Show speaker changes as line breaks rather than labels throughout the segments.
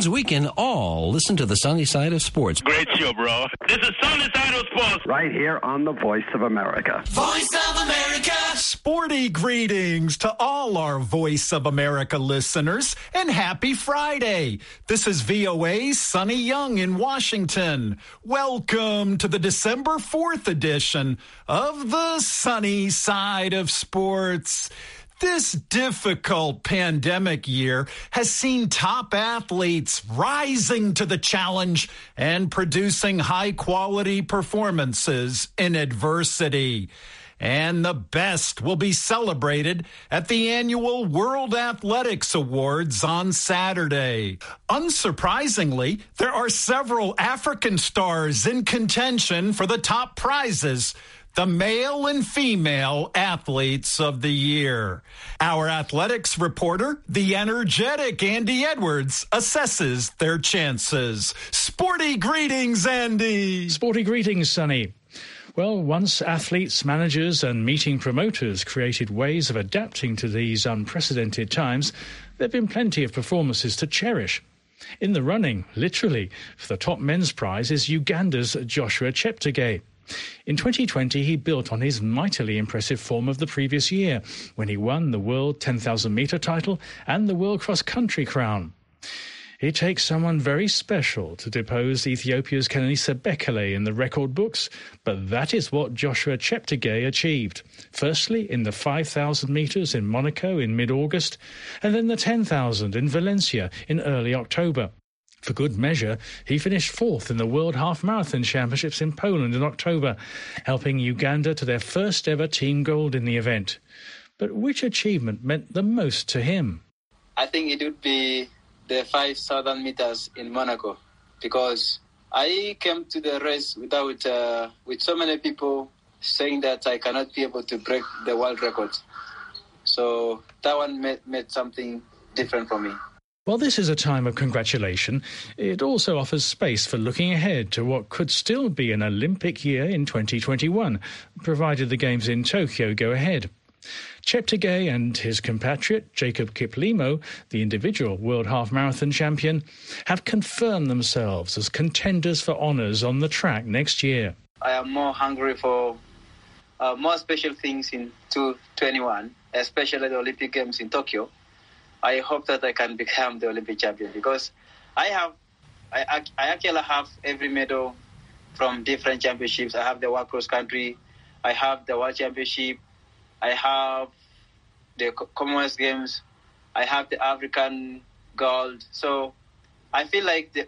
means we can all listen to the sunny side of sports.
Great show, bro. This is Sunny Side of Sports.
Right here on the Voice of America.
Voice of America.
Sporty greetings to all our Voice of America listeners, and happy Friday. This is VOA's Sonny Young in Washington. Welcome to the December 4th edition of the Sunny Side of Sports. This difficult pandemic year has seen top athletes rising to the challenge and producing high-quality performances in adversity. And the best will be celebrated at the annual World Athletics Awards on Saturday. Unsurprisingly, there are several African stars in contention for the top prizes, the male and female athletes of the year. Our athletics reporter, the energetic Andy Edwards, assesses their chances. Sporty greetings, Andy.
Sporty greetings, Sonny. Well, once athletes, managers and meeting promoters created ways of adapting to these unprecedented times, there have been plenty of performances to cherish. In the running, literally, for the top men's prize is Uganda's Joshua Cheptegei. In 2020, he built on his mightily impressive form of the previous year, when he won the World 10,000-metre title and the World Cross-Country crown. It takes someone very special to depose Ethiopia's Kenenisa Bekele in the record books, but that is what Joshua Cheptegei achieved. Firstly, in the 5,000 metres in Monaco in mid-August, and then the 10,000 in Valencia in early October. For good measure, he finished fourth in the World Half Marathon Championships in Poland in October, helping Uganda to their first ever team gold in the event. But which achievement meant the most to him?
I think it would be the 5,000 meters in Monaco, because I came to the race with so many people saying that I cannot be able to break the world record. So that one made something different for me.
While this is a time of congratulation, it also offers space for looking ahead to what could still be an Olympic year in 2021, provided the Games in Tokyo go ahead. Cheptegei and his compatriot Jacob Kiplimo, the individual World Half Marathon champion, have confirmed themselves as contenders for honours on the track next year.
I am more hungry for more special things in 2021, especially the Olympic Games in Tokyo. I hope that I can become the Olympic champion, because I actually have every medal from different championships. I have the World Cross Country, I have the World Championship, I have the Commonwealth Games, I have the African Gold. So I feel like the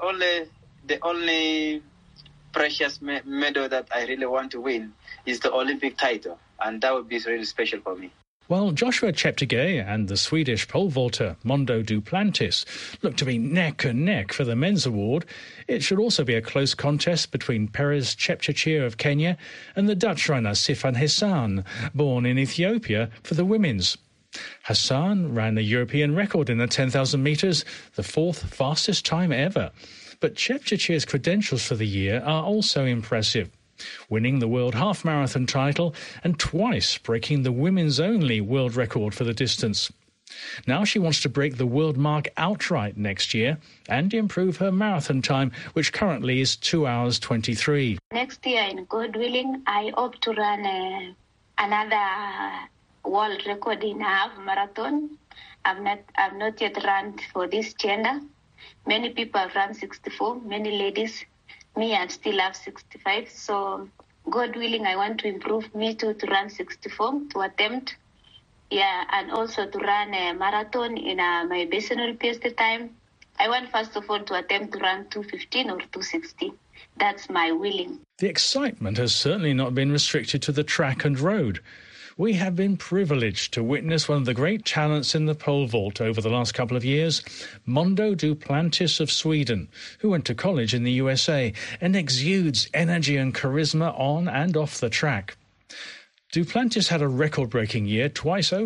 only precious medal that I really want to win is the Olympic title, and that would be really special for me.
While Joshua Cheptegei and the Swedish pole vaulter Mondo Duplantis look to be neck and neck for the men's award, it should also be a close contest between Perez Chepchirchir of Kenya and the Dutch runner Sifan Hassan, born in Ethiopia, for the women's. Hassan ran a European record in the 10,000 metres, the fourth fastest time ever. But Chepchirchir's credentials for the year are also impressive, winning the World Half Marathon title and twice breaking the women's-only world record for the distance. Now she wants to break the world mark outright next year and improve her marathon time, which currently is 2 hours 23.
Next year, in God willing, I hope to run another world record in a half marathon. I've not yet run for this gender. Many people have run 64, many ladies. Me, I still have 65. So, God willing, I want to improve me too, to run 64, to attempt. Yeah, and also to run a marathon in my personal best time. I want, first of all, to attempt to run 2:15 or 2:60. That's my willing.
The excitement has certainly not been restricted to the track and road. We have been privileged to witness one of the great talents in the pole vault over the last couple of years, Mondo Duplantis of Sweden, who went to college in the USA and exudes energy and charisma on and off the track. Duplantis had a record-breaking year twice over,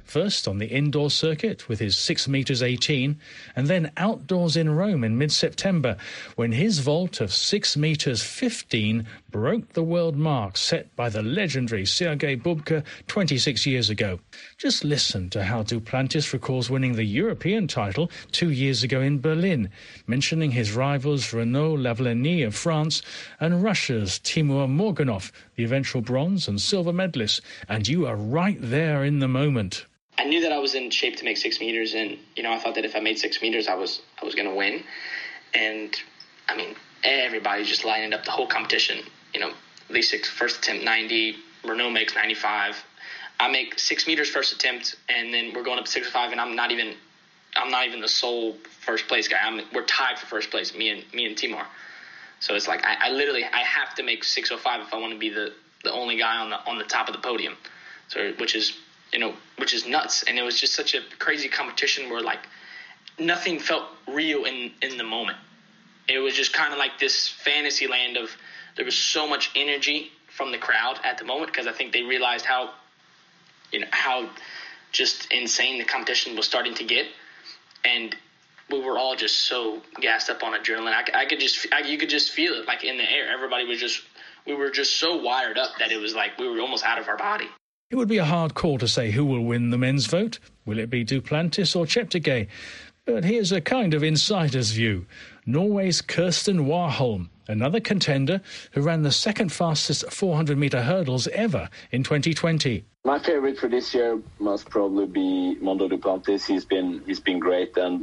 first on the indoor circuit with his 6 metres 18, and then outdoors in Rome in mid-September when his vault of 6 metres 15 broke the world mark set by the legendary Sergei Bubka 26 years ago. Just listen to how Duplantis recalls winning the European title 2 years ago in Berlin, mentioning his rivals Renaud Lavillenie of France and Russia's Timur Morganov, the eventual bronze and silver medalist, and you are right there in the moment.
I knew that I was in shape to make 6 meters, and I thought that if I made 6 meters, I was going to win. And I mean, everybody just lining up the whole competition. Lee Six first attempt 90, Renaud makes 95. I make 6 meters first attempt, and then we're going up 6.5, and I'm not even the sole first place guy. We're tied for first place, me and Timur. So it's like I literally have to make 6.05 if I want to be the only guy on the top of the podium. So which is nuts. And it was just such a crazy competition where like nothing felt real in the moment. It was just kind of like this fantasy land of there was so much energy from the crowd at the moment because I think they realized how just insane the competition was starting to get, and we were all just so gassed up on adrenaline. You could just feel it like in the air. We were just so wired up that it was like we were almost out of our body.
It would be a hard call to say who will win the men's vote. Will it be Duplantis or Cheptegei? But here's a kind of insider's view. Norway's Kirsten Warholm, another contender who ran the second fastest 400-metre hurdles ever in 2020.
My favorite for this year must probably be Mondo Duplantis. He's been great, and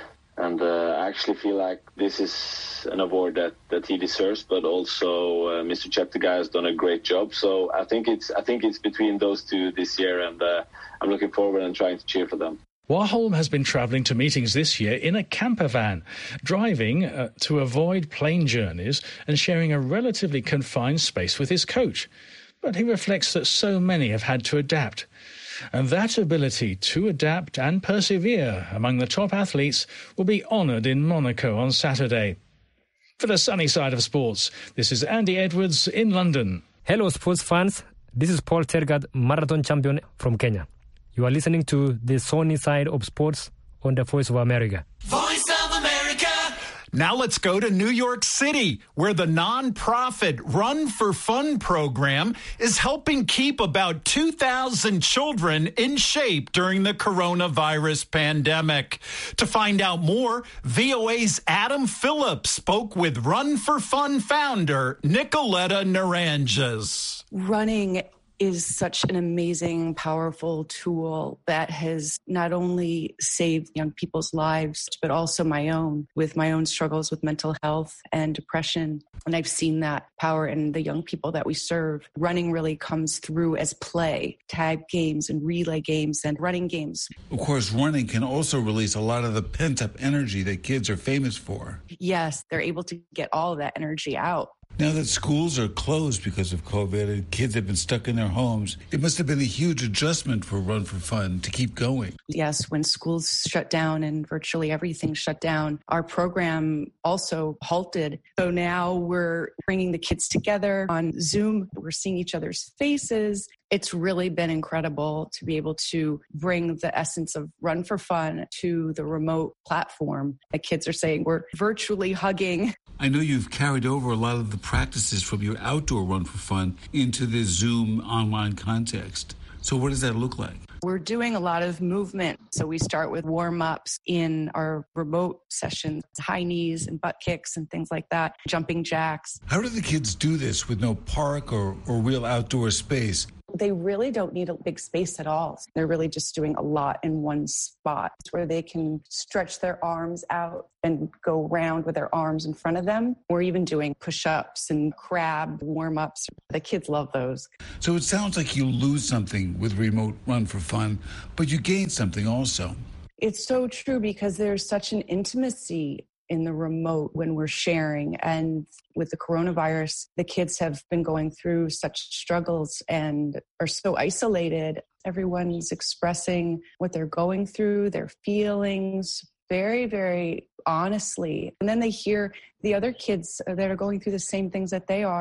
I actually feel like this is an award that he deserves. But also, Mr. Cheptegei has done a great job. So I think it's between those two this year, and I'm looking forward and trying to cheer for them.
Warholm has been travelling to meetings this year in a camper van, driving to avoid plane journeys and sharing a relatively confined space with his coach. But he reflects that so many have had to adapt. And that ability to adapt and persevere among the top athletes will be honoured in Monaco on Saturday. For the sunny side of sports, this is Andy Edwards in London.
Hello, sports fans. This is Paul Tergat, marathon champion from Kenya. You are listening to the sunny side of sports on the Voice of America.
Voice of America! Now let's go to New York City, where the nonprofit Run for Fun program is helping keep about 2,000 children in shape during the coronavirus pandemic. To find out more, VOA's Adam Phillips spoke with Run for Fun founder Nicoletta Naranjas.
Running is such an amazing, powerful tool that has not only saved young people's lives, but also my own, with my own struggles with mental health and depression. And I've seen that power in the young people that we serve. Running really comes through as play, tag games and relay games and running games.
Of course, running can also release a lot of the pent-up energy that kids are famous for.
Yes, they're able to get all of that energy out.
Now that schools are closed because of COVID and kids have been stuck in their homes, it must have been a huge adjustment for Run for Fun to keep going.
Yes, when schools shut down and virtually everything shut down, our program also halted. So now we're bringing the kids together on Zoom. We're seeing each other's faces. It's really been incredible to be able to bring the essence of Run for Fun to the remote platform. The kids are saying we're virtually hugging.
I know you've carried over a lot of the practices from your outdoor Run for Fun into this Zoom online context. So what does that look like?
We're doing a lot of movement. So we start with warm-ups in our remote sessions, high knees and butt kicks and things like that, jumping jacks.
How do the kids do this with no park or real outdoor space?
They really don't need a big space at all. They're really just doing a lot in one spot where they can stretch their arms out and go round with their arms in front of them. We're even doing push-ups and crab warm-ups. The kids love those.
So it sounds like you lose something with remote Run for Fun, but you gain something also.
It's so true because there's such an intimacy in the remote when we're sharing. And with the coronavirus, the kids have been going through such struggles and are so isolated. Everyone's expressing what they're going through, their feelings, very, very honestly. And then they hear the other kids that are going through the same things that they are.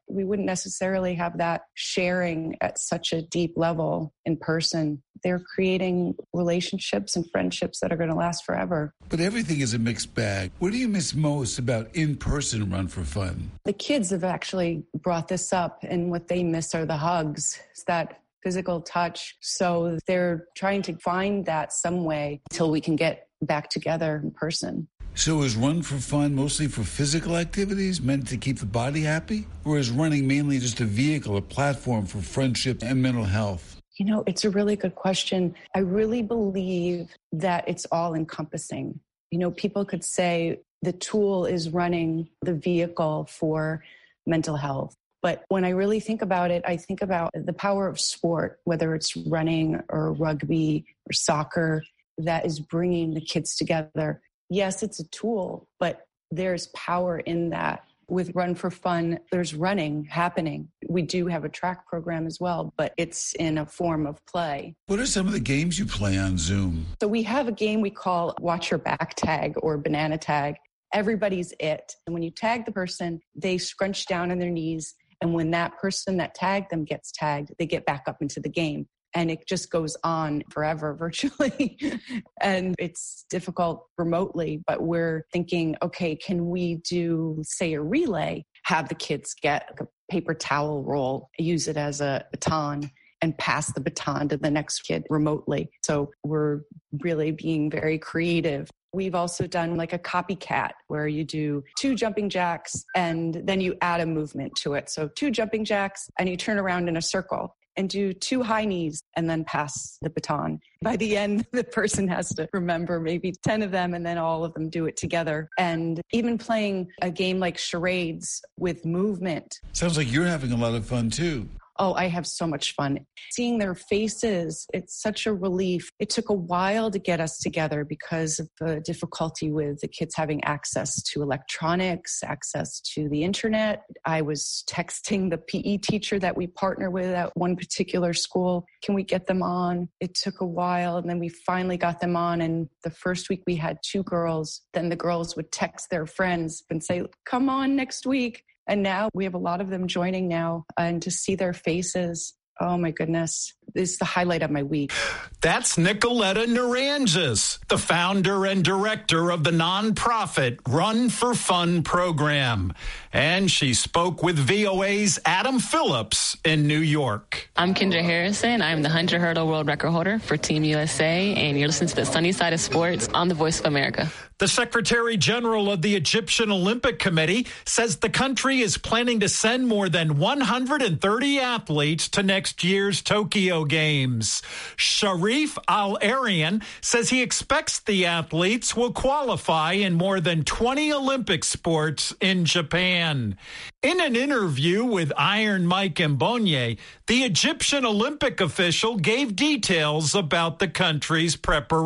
we wouldn't necessarily have that sharing at such a deep level in person. They're creating relationships and friendships that are going to last forever.
But everything is a mixed bag. What do you miss most about in-person Run for Fun?
The kids have actually brought this up, and what they miss are the hugs. It's that physical touch. So they're trying to find that some way until we can get back together in person.
So is Run for Fun mostly for physical activities meant to keep the body happy? Or is running mainly just a vehicle, a platform for friendship and mental health?
You know, it's a really good question. I really believe that it's all encompassing. You know, people could say the tool is running, the vehicle for mental health. But when I really think about it, I think about the power of sport, whether it's running or rugby or soccer, that is bringing the kids together. Yes, it's a tool, but there's power in that. With Run for Fun, there's running happening. We do have a track program as well, but it's in a form of play.
What are some of the games you play on Zoom?
So we have a game we call Watch Your Back Tag or Banana Tag. Everybody's it. And when you tag the person, they scrunch down on their knees. And when that person that tagged them gets tagged, they get back up into the game. And it just goes on forever virtually. And it's difficult remotely, but we're thinking, okay, can we do, say, a relay, have the kids get a paper towel roll, use it as a baton, and pass the baton to the next kid remotely. So we're really being very creative. We've also done like a copycat where you do 2 jumping jacks and then you add a movement to it. So 2 jumping jacks and you turn around in a circle and do 2 high knees and then pass the baton. By the end, the person has to remember maybe 10 of them and then all of them do it together. And even playing a game like charades with movement.
Sounds like you're having a lot of fun too.
Oh, I have so much fun. Seeing their faces, it's such a relief. It took a while to get us together because of the difficulty with the kids having access to electronics, access to the internet. I was texting the PE teacher that we partner with at one particular school. Can we get them on? It took a while, and then we finally got them on. And the first week we had 2 girls. Then the girls would text their friends and say, come on next week. And now we have a lot of them joining now, and to see their faces, oh my goodness, is the highlight of my week.
That's Nicoletta Naranjas, the founder and director of the nonprofit Run for Fun program. And she spoke with VOA's Adam Phillips in New York.
I'm Kendra Harrison. I'm the 100 hurdle world record holder for Team USA, and you're listening to the Sunny Side of Sports on the Voice of America.
The Secretary General of the Egyptian Olympic Committee says the country is planning to send more than 130 athletes to next year's Tokyo Games. Sharif Al-Arian says he expects the athletes will qualify in more than 20 Olympic sports in Japan. In an interview with Iron Mike Mbonye, the Egyptian Olympic official gave details about the country's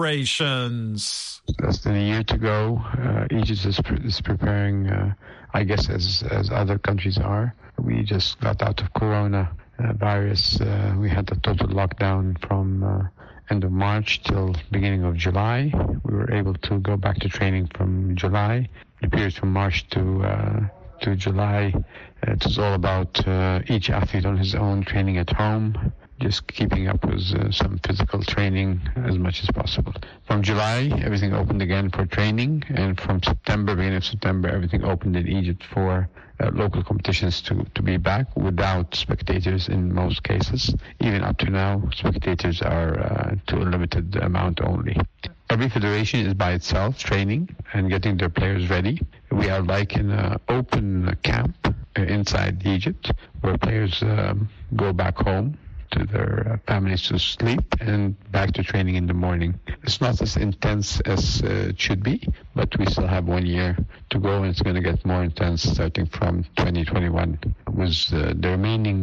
preparations.
Less than a year to go. Egypt is preparing, I guess, as other countries are. We just got out of Corona virus. We had a total lockdown from end of March till beginning of July. We were able to go back to training from July. The period from March to July, it was all about each athlete on his own, training at home, just keeping up with some physical training as much as possible. From July, everything opened again for training, and from beginning of September, everything opened in Egypt for local competitions to be back without spectators in most cases. Even up to now, spectators are to a limited amount only. Every federation is by itself training and getting their players ready. We are like in an open camp inside Egypt where players go back home to their families to sleep and back to training in the morning. It's not as intense as it should be, but we still have 1 year to go, and it's going to get more intense starting from 2021. With the remaining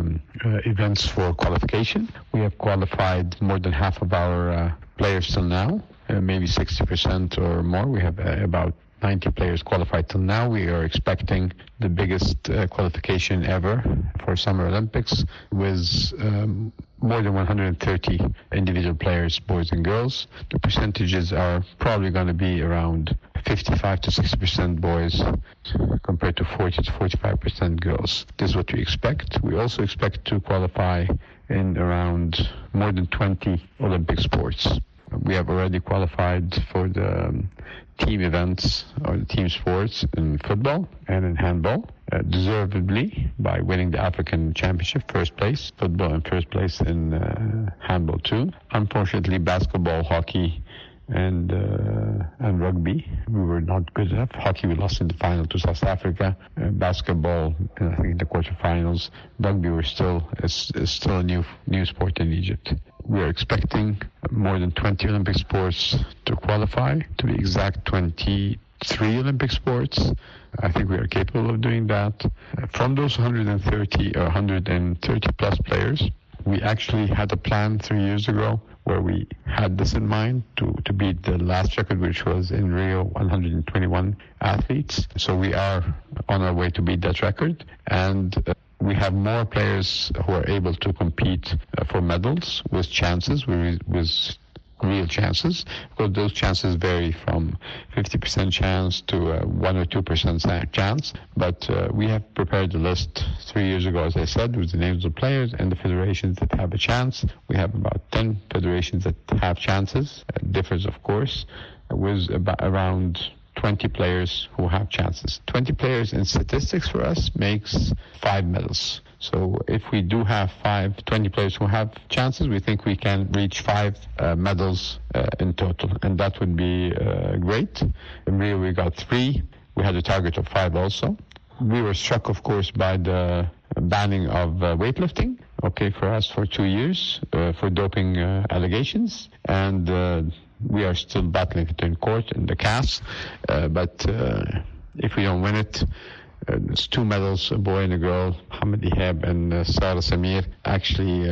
events for qualification, we have qualified more than half of our players till now, maybe 60% or more. We have about 90 players qualified till now. We are expecting the biggest qualification ever for Summer Olympics with more than 130 individual players, boys and girls. The percentages are probably going to be around 55 to 60% boys compared to 40 to 45% girls. This is what we expect. We also expect to qualify in around more than 20 Olympic sports. We have already qualified for the team events or the team sports in football and in handball, deservedly by winning the African Championship, first place, football, and first place in handball too. Unfortunately, basketball, hockey, and rugby, we were not good enough. Hockey, we lost in the final to South Africa. Basketball, I think in the quarterfinals. Rugby, is still a new sport in Egypt. We are expecting more than 20 Olympic sports to qualify. To be exact, 23 Olympic sports. I think we are capable of doing that. From those 130 plus players, we actually had a plan 3 years ago where we had this in mind to beat the last record, which was in Rio, 121 athletes. So we are on our way to beat that record. And we have more players who are able to compete for medals with chances, with real chances, because those chances vary from 50% chance to 1 or 2% chance. But we have prepared a list 3 years ago, as I said, with the names of players and the federations that have a chance. We have about 10 federations that have chances. It differs, of course, with around 20 players who have chances. 20 players in statistics for us makes 5 medals. So if we do have 20 players who have chances, we think we can reach 5 medals in total, and that would be great. In Rio we got 3. We had a target of 5 also. We were struck, of course, by the banning of weightlifting, for us for 2 years for doping allegations, and we are still battling it in court in the CAS, but if we don't win it, it's 2 medals, a boy and a girl, Mohamed Ihab and Sarah Samir. Actually,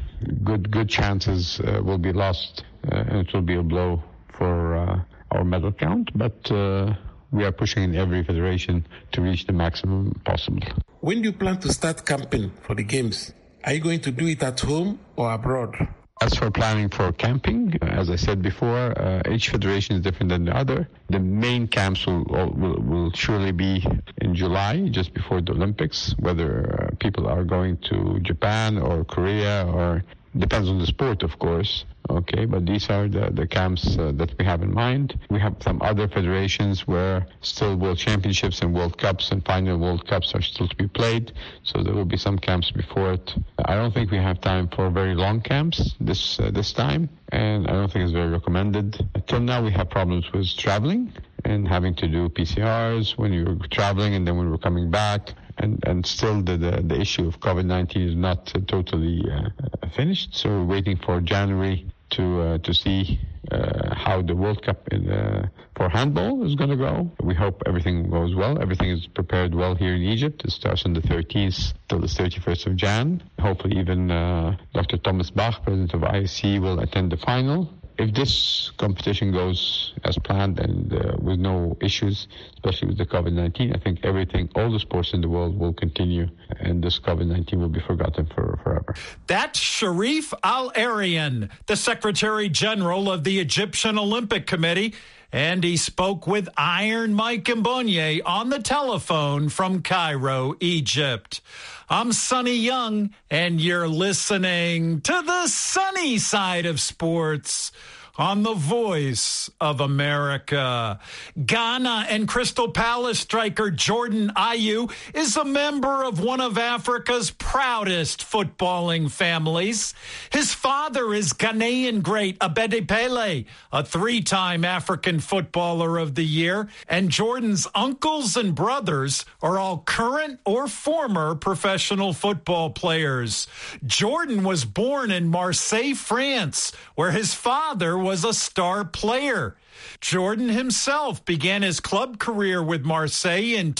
good chances will be lost, and it will be a blow for our medal count, but we are pushing in every federation to reach the maximum possible.
When do you plan to start camping for the Games? Are you going to do it at home or abroad?
As for planning for camping, as I said before, each federation is different than the other. The main camps will surely be in July, just before the Olympics, whether people are going to Japan or Korea, or depends on the sport, of course. But these are the camps that we have in mind. We have some other federations where still World Championships and World Cups and final World Cups are still to be played, so there will be some camps before it. I don't think we have time for very long camps this time, and I don't think it's very recommended. Till now we have problems with traveling and having to do PCRs when you're traveling and then when we're coming back. And still the issue of COVID-19 is not totally finished, so we're waiting for January to see how the World Cup for handball is going to go. We hope everything goes well. Everything is prepared well here in Egypt. It starts on the 13th till the 31st of Jan. Hopefully even Dr. Thomas Bach, president of IOC, will attend the final. If this competition goes as planned and with no issues, especially with the COVID-19, I think all the sports in the world will continue, and this COVID-19 will be forgotten forever.
That's Sharif Al-Arian, the Secretary General of the Egyptian Olympic Committee, and he spoke with Iron Mike Mbonye on the telephone from Cairo, Egypt. I'm Sonny Young, and you're listening to the sunny side of sports on the Voice of America. Ghana and Crystal Palace striker Jordan Ayew is a member of one of Africa's proudest footballing families. His father is Ghanaian great Abedi Pele, a 3-time African Footballer of the Year, and Jordan's uncles and brothers are all current or former professional football players. Jordan was born in Marseille, France, where his father was a star player. Jordan himself began his club career with Marseille in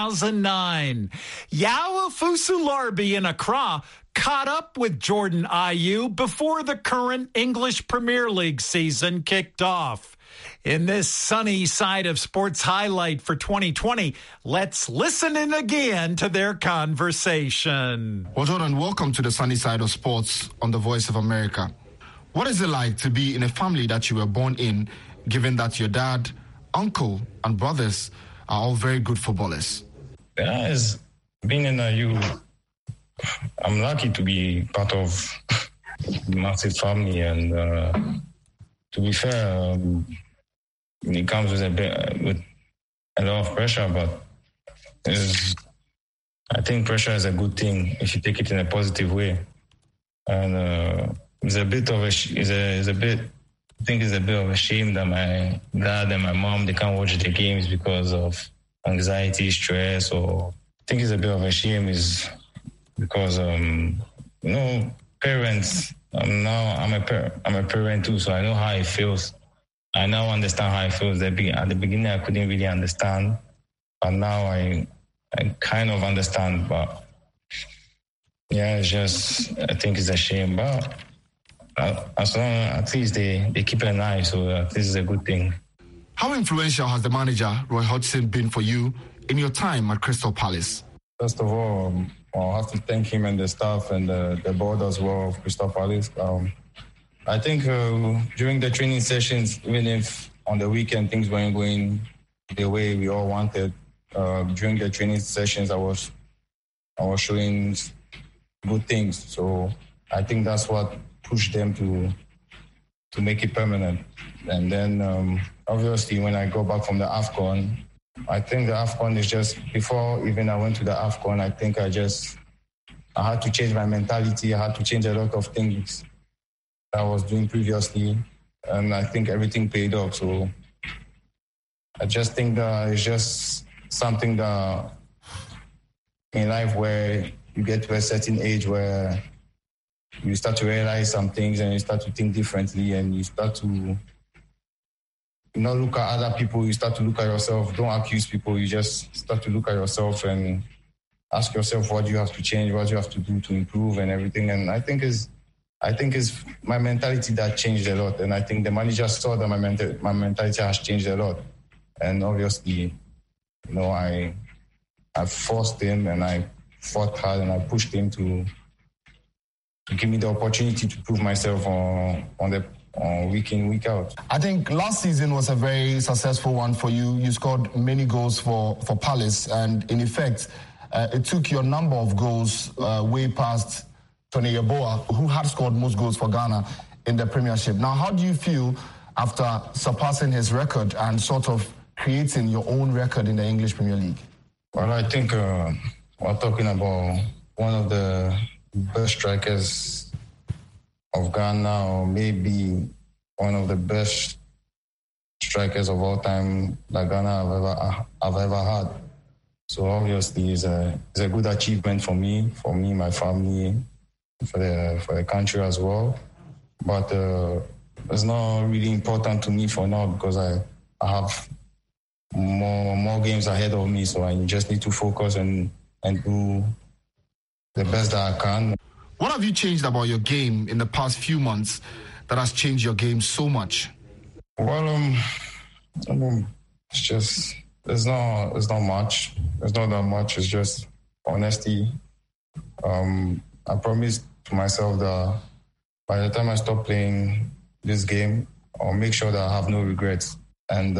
2009. Yawa Fusularbi in Accra caught up with Jordan Ayew before the current English Premier League season kicked off. In this sunny side of sports highlight for 2020, let's listen in again to their conversation.
Well, Jordan, welcome to the sunny side of sports on the Voice of America. What is it like to be in a family that you were born in, given that your dad uncle and brothers are all very good footballers.
Yeah, it's being in a U. I'm lucky to be part of a massive family, and to be fair, it comes with a lot of pressure, but I think pressure is a good thing if you take it in a positive way. And it's a bit of a shame that my dad and my mom, they can't watch the games because of anxiety, stress, or I think it's a bit of a shame is because parents. I'm a parent too, so I know how it feels. I now understand how it feels. At the beginning, I couldn't really understand, but now I kind of understand. But yeah, it's just, I think it's a shame. But as long at least they keep an eye, so this is a good thing.
How influential has the manager, Roy Hodgson, been for you in your time at Crystal Palace?
First of all, I'll have to thank him and the staff and the board as well of Crystal Palace. I think during the training sessions, even if on the weekend things weren't going the way we all wanted, during the training sessions I was showing good things. So I think that's what pushed them to make it permanent. And then obviously when I go back from the AFCON, I think the AFCON is just, before even I went to the AFCON, I think I had to change my mentality. I had to change a lot of things that I was doing previously. And I think everything paid off. So I just think that it's just something that in life where you get to a certain age where you start to realize some things and you start to think differently and you start to not look at other people, you start to look at yourself. Don't accuse people, you just start to look at yourself and ask yourself what you have to change, what you have to do to improve and everything. And I think it's my mentality that changed a lot. And I think the manager saw that my mentality has changed a lot. And obviously, I forced him and I fought hard and I pushed him to give me the opportunity to prove myself on week in, week out.
I think last season was a very successful one for you. You scored many goals for Palace, and in effect, it took your number of goals way past Tony Yeboah, who had scored most goals for Ghana in the Premiership. Now, how do you feel after surpassing his record and sort of creating your own record in the English Premier League?
Well, I think we're talking about one of the best strikers of Ghana, or maybe one of the best strikers of all time that Ghana have ever had. So obviously, it's a good achievement for me, my family, for the country as well. But it's not really important to me for now because I have more games ahead of me. So I just need to focus and do the best that I can.
What have you changed about your game in the past few months that has changed your game so much?
Well, it's just, it's not much. It's not that much. It's just honesty. I promised to myself that by the time I stop playing this game, I'll make sure that I have no regrets. And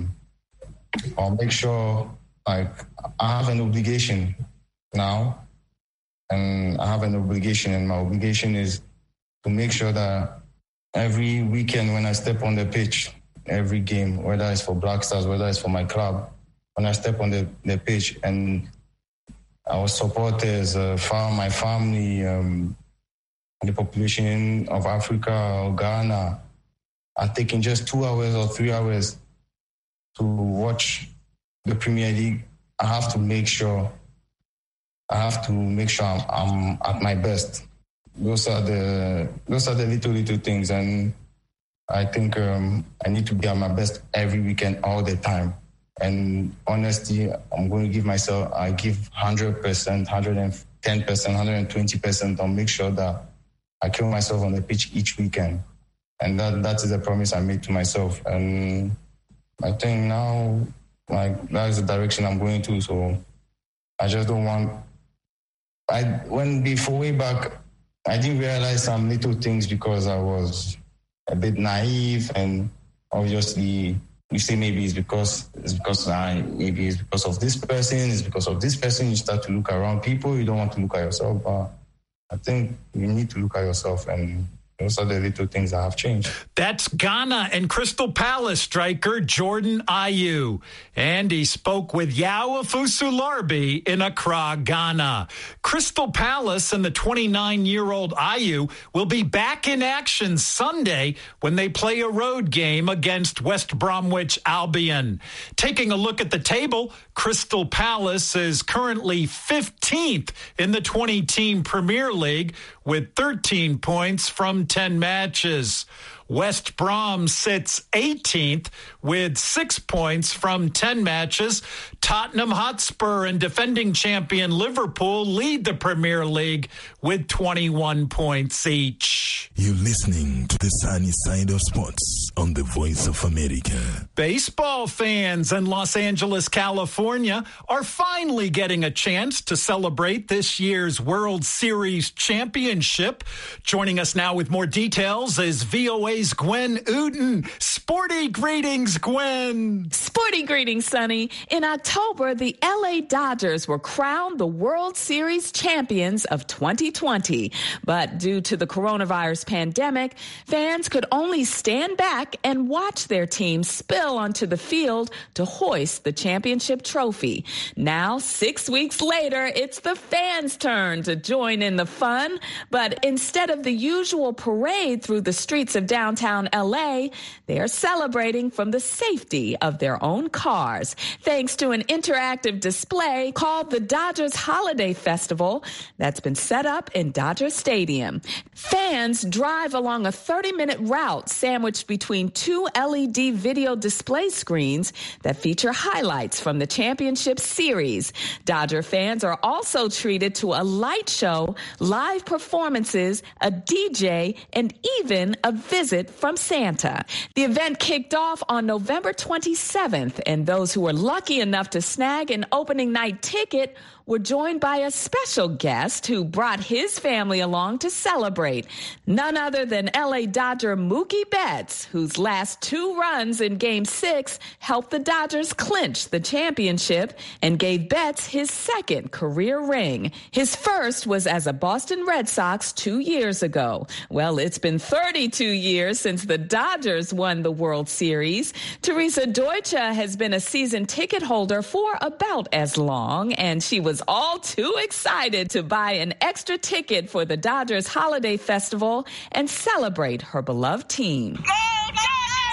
I'll make sure I have an obligation now. And I have an obligation, and my obligation is to make sure that every weekend when I step on the pitch, every game, whether it's for Black Stars, whether it's for my club, when I step on the pitch and our supporters, my family, the population of Africa or Ghana are taking just 2 hours or 3 hours to watch the Premier League, I have to make sure I'm at my best. Those are the little things, and I think I need to be at my best every weekend, all the time. And honestly, I'm going to give 100%, 110%, 120%. I'll make sure that I kill myself on the pitch each weekend, and that is a promise I made to myself. And I think now, that is the direction I'm going to. So I just don't want. Way back, I didn't realize some little things because I was a bit naive, and obviously you say maybe it's because of this person, it's because of this person. You start to look around people. You don't want to look at yourself. But I think you need to look at yourself, and those are the little things that have changed.
That's Ghana and Crystal Palace striker Jordan Ayew. And he spoke with Yao Afusu-Larbi in Accra, Ghana. Crystal Palace and the 29-year-old Ayew will be back in action Sunday when they play a road game against West Bromwich Albion. Taking a look at the table, Crystal Palace is currently 15th in the 20-team Premier League with 13 points from 10 matches. West Brom sits 18th with 6 points from 10 matches. Tottenham Hotspur and defending champion Liverpool lead the Premier League with 21 points each.
You're listening to the Sunny Side of Sports on the Voice of America.
Baseball fans in Los Angeles, California are finally getting a chance to celebrate this year's World Series championship. Joining us now with more details is VOA's Gwen Uden. Sporty greetings, Gwen.
Sporty greetings, Sonny. In October, the LA Dodgers were crowned the World Series champions of 2020. But due to the coronavirus pandemic, fans could only stand back and watch their team spill onto the field to hoist the championship trophy. Now, 6 weeks later, it's the fans' turn to join in the fun. But instead of the usual parade through the streets of downtown LA, they are celebrating from the safety of their own cars, thanks to an interactive display called the Dodgers Holiday Festival that's been set up in Dodger Stadium. Fans drive along a 30-minute route sandwiched between two LED video display screens that feature highlights from the championship series. Dodger fans are also treated to a light show, live performances, a DJ, and even a visit from Santa. The event kicked off on November 27th, and those who were lucky enough to snag an opening night ticket were joined by a special guest who brought his family along to celebrate. None other than LA Dodger Mookie Betts, whose last 2 runs in Game 6 helped the Dodgers clinch the championship and gave Betts his second career ring. His first was as a Boston Red Sox 2 years ago. Well, it's been 32 years since the Dodgers won the World Series. Teresa Deutsche has been a season ticket holder for about as long, and she was all too excited to buy an extra ticket for the Dodgers Holiday Festival and celebrate her beloved team.
Go Dodgers!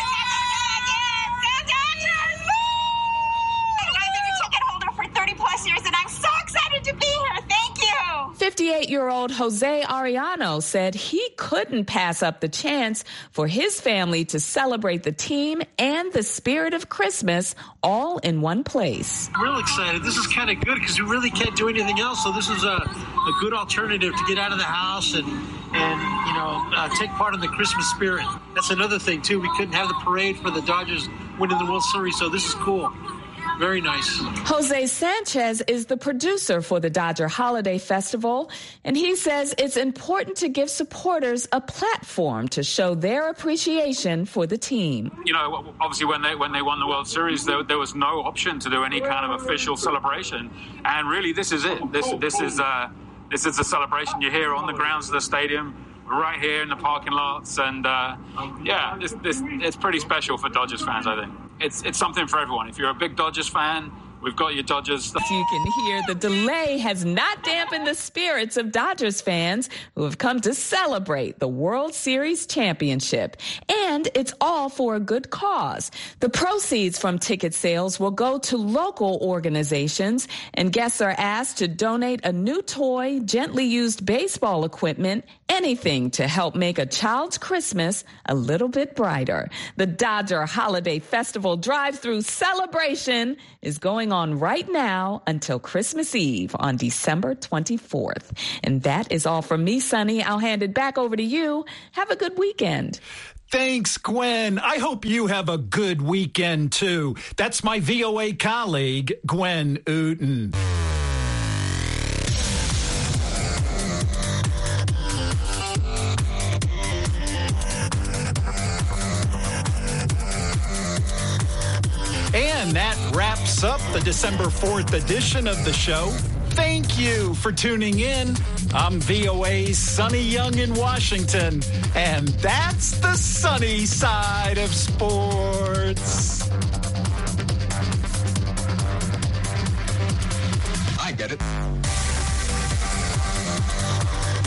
Go Dodgers! I've been a ticket holder for 30 plus years, and I'm so excited to be here. Thank you.
58-year-old Jose Arellano said he couldn't pass up the chance for his family to celebrate the team and the spirit of Christmas all in one place.
I'm real excited. This is kind of good because we really can't do anything else. So this is a good alternative to get out of the house and take part in the Christmas spirit. That's another thing, too. We couldn't have the parade for the Dodgers winning the World Series, so this is cool. Very nice.
Jose Sanchez is the producer for the Dodger Holiday Festival, and he says it's important to give supporters a platform to show their appreciation for the team.
You know, obviously when they won the World Series, there was no option to do any kind of official celebration, and really this is it. This is a celebration you hear on the grounds of the stadium, right here in the parking lots, and it's pretty special for Dodgers fans, I think. It's something for everyone. If you're a big Dodgers fan, we've got your Dodgers.
You can hear the delay has not dampened the spirits of Dodgers fans who have come to celebrate the World Series championship. And it's all for a good cause. The proceeds from ticket sales will go to local organizations, and guests are asked to donate a new toy, gently used baseball equipment, anything to help make a child's Christmas a little bit brighter. The Dodger Holiday Festival drive-through celebration is going on right now until Christmas Eve on December 24th. And that is all from me, Sonny. I'll hand it back over to you. Have a good weekend.
Thanks, Gwen. I hope you have a good weekend, too. That's my VOA colleague, Gwen Uden. wraps up the December 4th edition of the show. Thank you for tuning in. I'm VOA's Sonny Young in Washington, and that's the sunny side of sports.
I get it.